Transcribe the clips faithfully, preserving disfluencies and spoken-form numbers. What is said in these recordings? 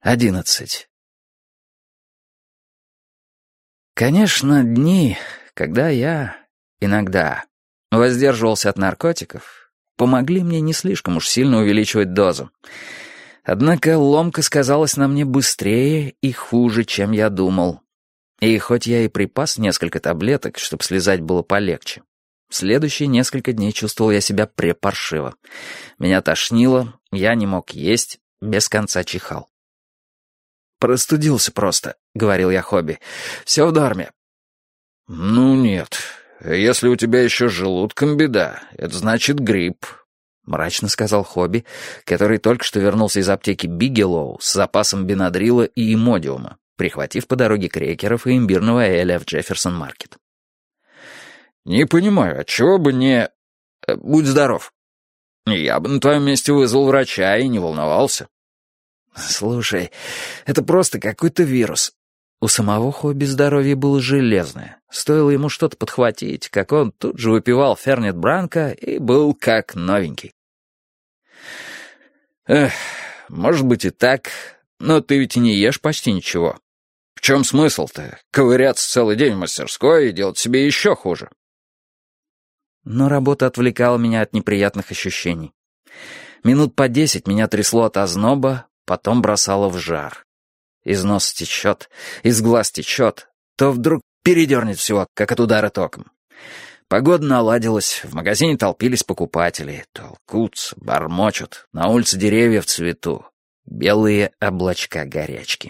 Одиннадцать. Конечно, дни, когда я иногда воздерживался от наркотиков, помогли мне не слишком уж сильно увеличивать дозу. Однако ломка сказалась на мне быстрее и хуже, чем я думал. И хоть я и припас несколько таблеток, чтобы слезать было полегче, следующие несколько дней чувствовал я себя препаршиво. Меня тошнило, я не мог есть, без конца чихал. «Простудился просто», — говорил я Хобби. «Все в норме». «Ну нет, если у тебя еще с желудком беда, это значит грипп», — мрачно сказал Хобби, который только что вернулся из аптеки Бигелоу с запасом бенадрила и имодиума, прихватив по дороге крекеров и имбирного эля в Джефферсон-маркет. «Не понимаю, отчего бы не... Будь здоров. Я бы на твоем месте вызвал врача и не волновался». «Слушай, это просто какой-то вирус». У самого Хобби здоровье было железное. Стоило ему что-то подхватить, как он тут же выпивал Фернет Бранко и был как новенький. «Эх, может быть и так, но ты ведь и не ешь почти ничего. В чем смысл-то? Ковыряться целый день в мастерской и делать себе еще хуже». Но работа отвлекала меня от неприятных ощущений. Минут по десять меня трясло от озноба, потом бросало в жар. Из носа течет, из глаз течет, то вдруг передернет всего, как от удара током. Погода наладилась, в магазине толпились покупатели, толкутся, бормочут, на улице деревья в цвету, белые облачка горячки.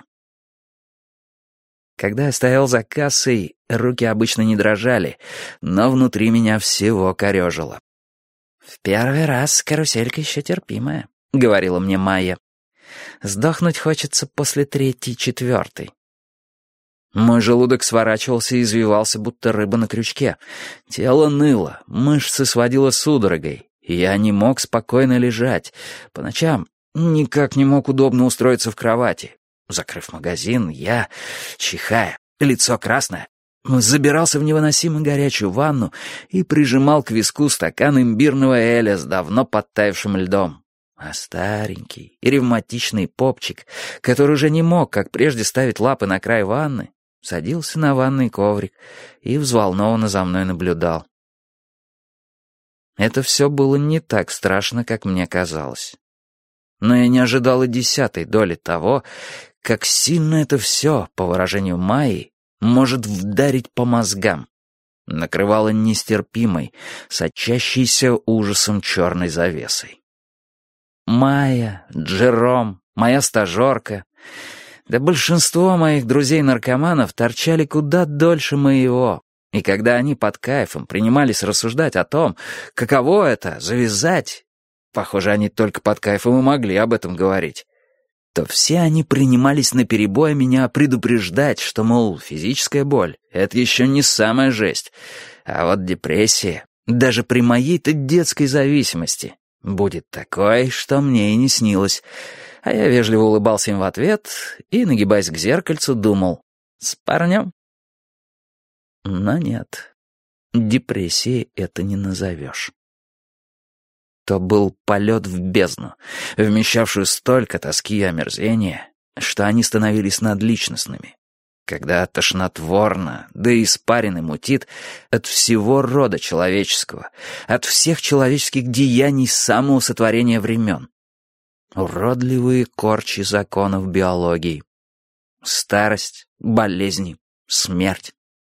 Когда я стоял за кассой, руки обычно не дрожали, но внутри меня всего корежило. «В первый раз каруселька еще терпимая», — говорила мне Майя. «Сдохнуть хочется после третьей-четвертой». Мой желудок сворачивался и извивался, будто рыба на крючке. Тело ныло, мышцы сводило судорогой, и я не мог спокойно лежать. По ночам никак не мог удобно устроиться в кровати. Закрыв магазин, я, чихая, лицо красное, забирался в невыносимо горячую ванну и прижимал к виску стакан имбирного эля с давно подтаявшим льдом. А старенький и ревматичный попчик, который уже не мог, как прежде, ставить лапы на край ванны, садился на ванный коврик и взволнованно за мной наблюдал. Это все было не так страшно, как мне казалось. Но я не ожидал и десятой доли того, как сильно это все, по выражению Майи, может вдарить по мозгам. Накрывало нестерпимой, сочащейся ужасом черной завесой. Майя, Джером, моя стажерка, да большинство моих друзей-наркоманов торчали куда дольше моего, и когда они под кайфом принимались рассуждать о том, каково это — завязать, похоже, они только под кайфом и могли об этом говорить, то все они принимались наперебой меня предупреждать, что, мол, физическая боль — это еще не самая жесть, а вот депрессия, даже при моей-то детской зависимости, будет такой, что мне и не снилось. А я вежливо улыбался им в ответ и, нагибаясь к зеркальцу, думал: с парнем? Но нет, депрессией это не назовешь. То был полет в бездну, вмещавшую столько тоски и омерзения, что они становились надличностными. Когда тошнотворно, да и испарин и мутит от всего рода человеческого, от всех человеческих деяний с самого сотворения времен. Уродливые корчи законов биологии. Старость, болезни, смерть.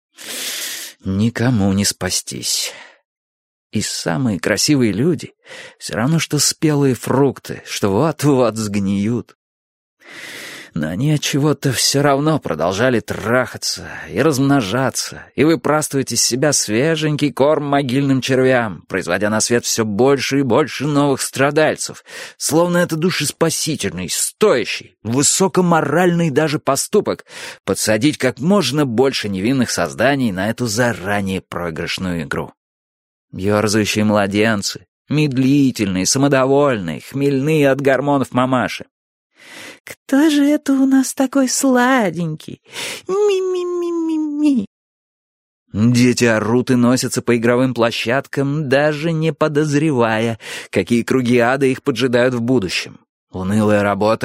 Никому не спастись. И самые красивые люди все равно, что спелые фрукты, что вот-вот сгниют. Но они от чего-то все равно продолжали трахаться и размножаться, и выпрастывать из себя свеженький корм могильным червям, производя на свет все больше и больше новых страдальцев, словно это душеспасительный, стоящий, высокоморальный даже поступок — подсадить как можно больше невинных созданий на эту заранее проигрышную игру. Ёрзающие младенцы, медлительные, самодовольные, хмельные от гормонов мамаши. «Кто же это у нас такой сладенький? Ми-ми-ми-ми-ми!» Дети орут и носятся по игровым площадкам, даже не подозревая, какие круги ада их поджидают в будущем. Унылая работа,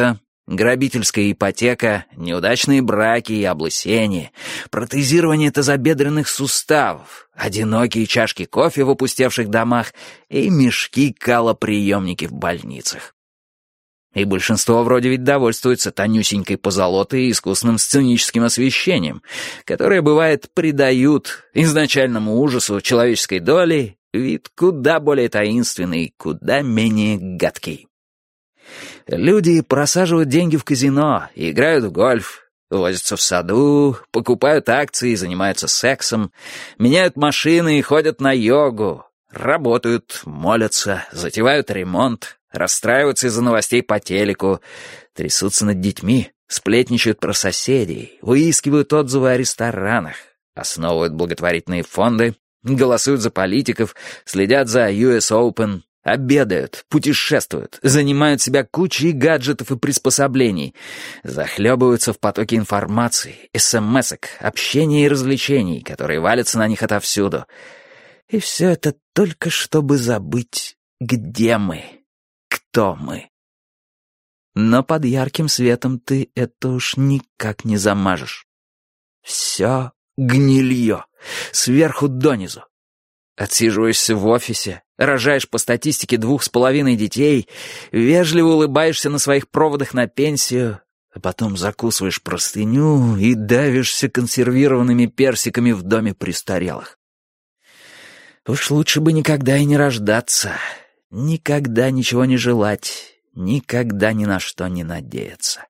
Грабительская ипотека, неудачные браки и облысение, протезирование тазобедренных суставов, одинокие чашки кофе в опустевших домах и мешки-калоприемники в больницах. И большинство вроде ведь довольствуется тонюсенькой позолотой и искусным сценическим освещением, которое, бывает, придают изначальному ужасу человеческой доли вид куда более таинственный, куда менее гадкий. Люди просаживают деньги в казино, играют в гольф, возятся в саду, покупают акции, занимаются сексом, меняют машины и ходят на йогу, работают, молятся, затевают ремонт, расстраиваются из-за новостей по телеку, трясутся над детьми, сплетничают про соседей, выискивают отзывы о ресторанах, основывают благотворительные фонды, голосуют за политиков, следят за ю эс Open, обедают, путешествуют, занимают себя кучей гаджетов и приспособлений, захлебываются в потоке информации, эс-эм-эсок, общения и развлечений, которые валятся на них отовсюду. И все это только чтобы забыть, где мы, кто мы. Но под ярким светом ты это уж никак не замажешь. Все гнилье, сверху донизу. Отсиживаешься в офисе, рожаешь по статистике двух с половиной детей, вежливо улыбаешься на своих проводах на пенсию, а потом закусываешь простыню и давишься консервированными персиками в доме престарелых. Уж лучше бы никогда и не рождаться, никогда ничего не желать, никогда ни на что не надеяться.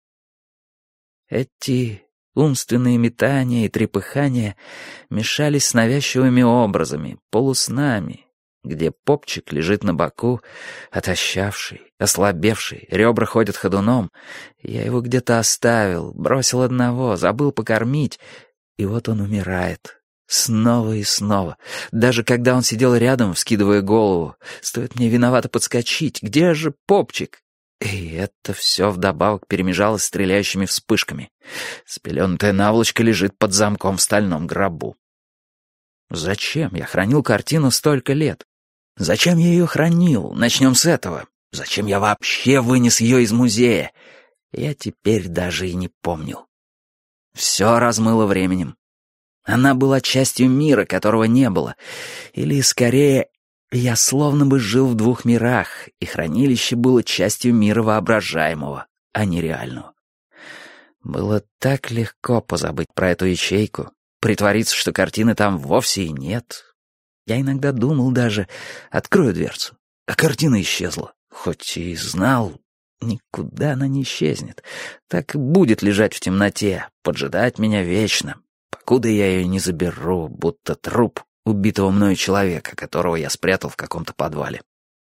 Эти умственные метания и трепыхания мешались с навязчивыми образами, полуснами, где попчик лежит на боку, отощавший, ослабевший, ребра ходят ходуном. Я его где-то оставил, бросил одного, забыл покормить, и вот он умирает. Снова и снова. Даже когда он сидел рядом, вскидывая голову, стоит мне виновато подскочить. Где же попчик? И это все вдобавок перемежалось стреляющими вспышками. Спеленутая наволочка лежит под замком в стальном гробу. Зачем я хранил картину столько лет? Зачем я ее хранил? Начнем с этого. Зачем я вообще вынес ее из музея? Я теперь даже и не помнил. Все размыло временем. Она была частью мира, которого не было. Или, скорее, я словно бы жил в двух мирах, и хранилище было частью мира воображаемого, а не реального. Было так легко позабыть про эту ячейку, притвориться, что картины там вовсе и нет. Я иногда думал даже, открою дверцу, а картина исчезла. Хоть и знал, никуда она не исчезнет. Так и будет лежать в темноте, поджидать меня вечно, покуда я ее не заберу, будто труп убитого мною человека, которого я спрятал в каком-то подвале.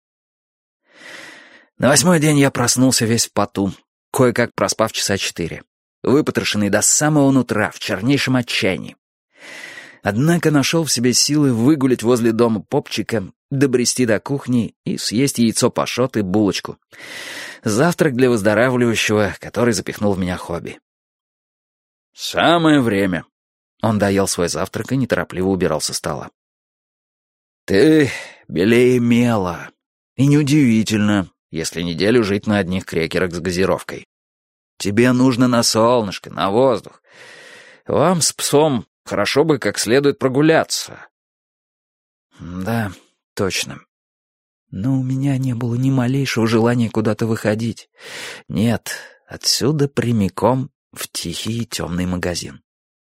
На восьмой день я проснулся весь в поту, кое-как проспав часа четыре, выпотрошенный до самого нутра, в чернейшем отчаянии. Однако нашел в себе силы выгулять возле дома попчика, добрести до кухни и съесть яйцо пашот и булочку. Завтрак для выздоравливающего, который запихнул в меня хобби. «Самое время». Он доел свой завтрак и неторопливо убирал со стола. «Ты белее мела. И неудивительно, если неделю жить на одних крекерах с газировкой. Тебе нужно на солнышко, на воздух. Вам с псом хорошо бы как следует прогуляться». «Да, точно. Но у меня не было ни малейшего желания куда-то выходить. Нет, отсюда прямиком в тихий и темный магазин».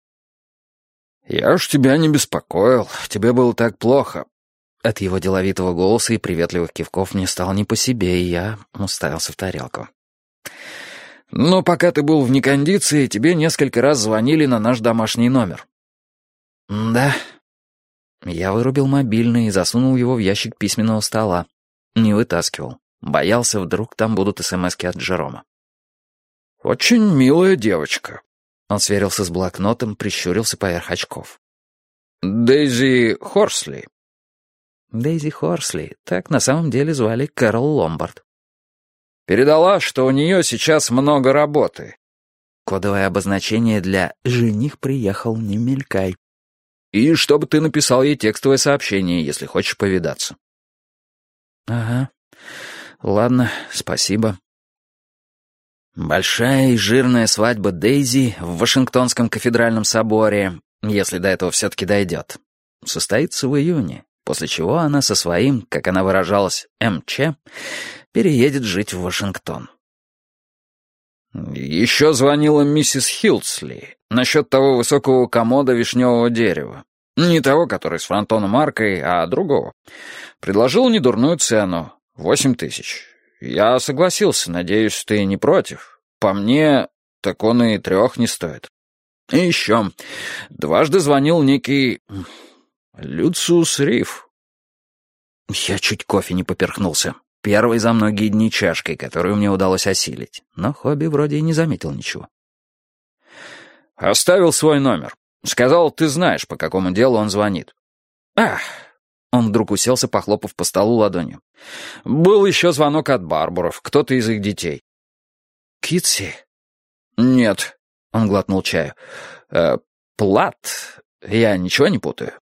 «Я уж тебя не беспокоил, тебе было так плохо». От его деловитого голоса и приветливых кивков мне стало не по себе, и я уставился в тарелку. «Но пока ты был в некондиции, тебе несколько раз звонили на наш домашний номер». «Да». Я вырубил мобильный и засунул его в ящик письменного стола. Не вытаскивал. Боялся, вдруг там будут эс-эм-эски от Джерома. «Очень милая девочка». Он сверился с блокнотом, прищурился поверх очков. «Дейзи Хорсли». Дейзи Хорсли, так на самом деле звали Кэрол Ломбард. «Передала, что у нее сейчас много работы». Кодовое обозначение для «жених приехал, не мелькай». «И чтобы ты написал ей текстовое сообщение, если хочешь повидаться». «Ага, ладно, спасибо». Большая и жирная свадьба Дейзи в Вашингтонском кафедральном соборе, если до этого все-таки дойдет, состоится в июне, после чего она со своим, как она выражалась, МЧ, переедет жить в Вашингтон. Еще звонила миссис Хилдсли насчет того высокого комода вишневого дерева. Не того, который с фронтоном аркой, а другого. Предложил недурную цену — восемь тысяч. Я согласился, надеюсь, ты не против. По мне, так он и трех не стоит. И еще. Дважды звонил некий Люциус Риф. Я чуть кофе не поперхнулся. Первой за многие дни чашкой, которую мне удалось осилить. Но Хобби вроде и не заметил ничего. Оставил свой номер. Сказал, ты знаешь, по какому делу он звонит. Ах! Он вдруг уселся, похлопав по столу ладонью. Был еще звонок от Барбуров, кто-то из их детей. Китси? Нет. Он глотнул чаю. Э, Плат? Я ничего не путаю?